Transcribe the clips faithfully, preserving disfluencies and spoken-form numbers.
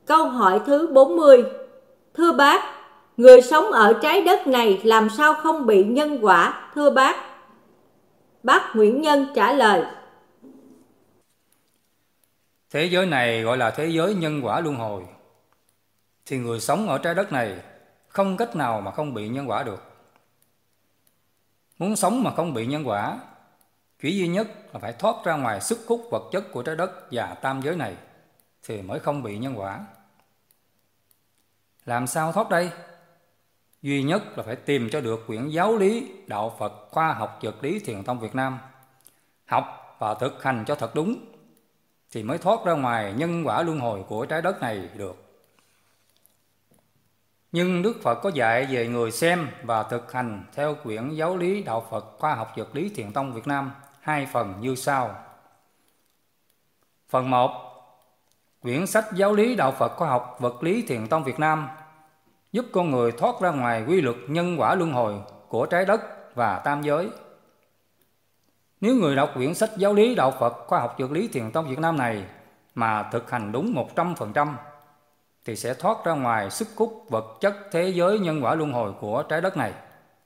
Câu hỏi thứ bốn mươi. Thưa bác, người sống ở trái đất này làm sao không bị nhân quả, thưa bác? Bác Nguyễn Nhân trả lời. Thế giới này gọi là thế giới nhân quả luân hồi, thì người sống ở trái đất này không cách nào mà không bị nhân quả được. Muốn sống mà không bị nhân quả, chỉ duy nhất là phải thoát ra ngoài sức hút vật chất của trái đất và tam giới này thì mới không bị nhân quả. Làm sao thoát đây? Duy nhất là phải tìm cho được quyển Giáo lý Đạo Phật Khoa học Vật lý Thiền tông Việt Nam, học và thực hành cho thật đúng thì mới thoát ra ngoài nhân quả luân hồi của trái đất này được. Nhưng Đức Phật có dạy về người xem và thực hành theo quyển Giáo lý Đạo Phật Khoa học Vật lý Thiền tông Việt Nam hai phần như sau. Phần một. Quyển sách Giáo lý Đạo Phật Khoa học Vật lý Thiền tông Việt Nam giúp con người thoát ra ngoài quy luật nhân quả luân hồi của trái đất và tam giới. Nếu người đọc quyển sách Giáo lý Đạo Phật Khoa học Vật lý Thiền tông Việt Nam này mà thực hành đúng một trăm phần trăm thì sẽ thoát ra ngoài sức hút vật chất thế giới nhân quả luân hồi của trái đất này.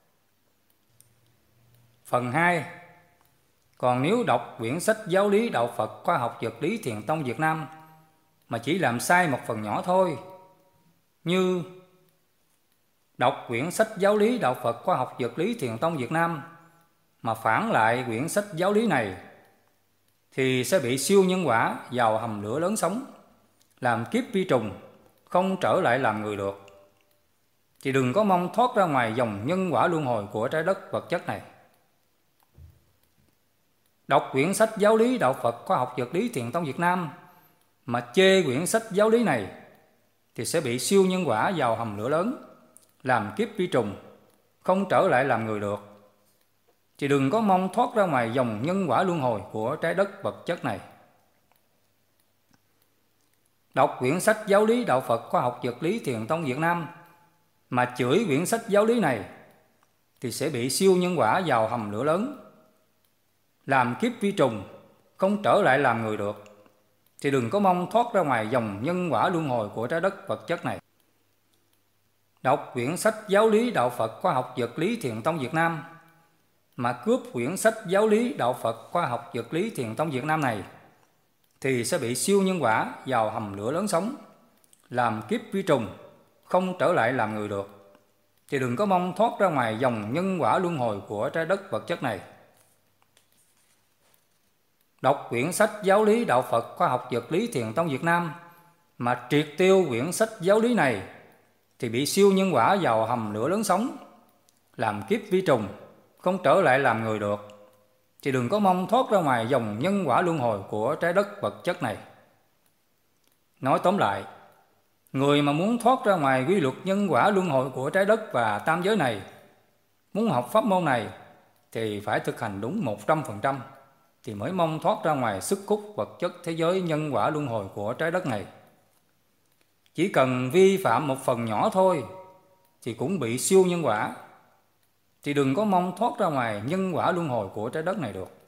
Phần hai. Còn nếu đọc quyển sách Giáo lý Đạo Phật Khoa học Vật lý Thiền tông Việt Nam mà chỉ làm sai một phần nhỏ thôi, như đọc quyển sách Giáo lý Đạo Phật Khoa học Vật lý Thiền tông Việt Nam mà phản lại quyển sách giáo lý này, thì sẽ bị siêu nhân quả vào hầm lửa lớn sống, làm kiếp vi trùng, không trở lại làm người được. Thì đừng có mong thoát ra ngoài dòng nhân quả luân hồi của trái đất vật chất này. Đọc quyển sách Giáo lý Đạo Phật Khoa học Vật lý Thiền tông Việt Nam mà chê quyển sách giáo lý này thì sẽ bị siêu nhân quả vào hầm lửa lớn, làm kiếp vi trùng, không trở lại làm người được. Thì đừng có mong thoát ra ngoài dòng nhân quả luân hồi của trái đất vật chất này. Đọc quyển sách Giáo lý Đạo Phật Khoa học Vật lý Thiền tông Việt Nam mà chửi quyển sách giáo lý này thì sẽ bị siêu nhân quả vào hầm lửa lớn, làm kiếp vi trùng, không trở lại làm người được. Thì đừng có mong thoát ra ngoài dòng nhân quả luân hồi của trái đất vật chất này. Đọc quyển sách Giáo lý Đạo Phật Khoa học Vật lý Thiền tông Việt Nam mà cướp quyển sách Giáo lý Đạo Phật Khoa học Vật lý Thiền tông Việt Nam này thì sẽ bị siêu nhân quả vào hầm lửa lớn sống, làm kiếp vi trùng, không trở lại làm người được. Thì đừng có mong thoát ra ngoài dòng nhân quả luân hồi của trái đất vật chất này. Đọc quyển sách Giáo lý Đạo Phật Khoa học Vật lý Thiền tông Việt Nam mà triệt tiêu quyển sách giáo lý này thì bị siêu nhân quả vào hầm lửa lớn sống, làm kiếp vi trùng, không trở lại làm người được. Thì đừng có mong thoát ra ngoài dòng nhân quả luân hồi của trái đất vật chất này. Nói tóm lại, người mà muốn thoát ra ngoài quy luật nhân quả luân hồi của trái đất và tam giới này, muốn học pháp môn này thì phải thực hành đúng một trăm phần trăm thì mới mong thoát ra ngoài sức hút vật chất thế giới nhân quả luân hồi của trái đất này. Chỉ cần vi phạm một phần nhỏ thôi thì cũng bị siêu nhân quả. Thì đừng có mong thoát ra ngoài nhân quả luân hồi của trái đất này được.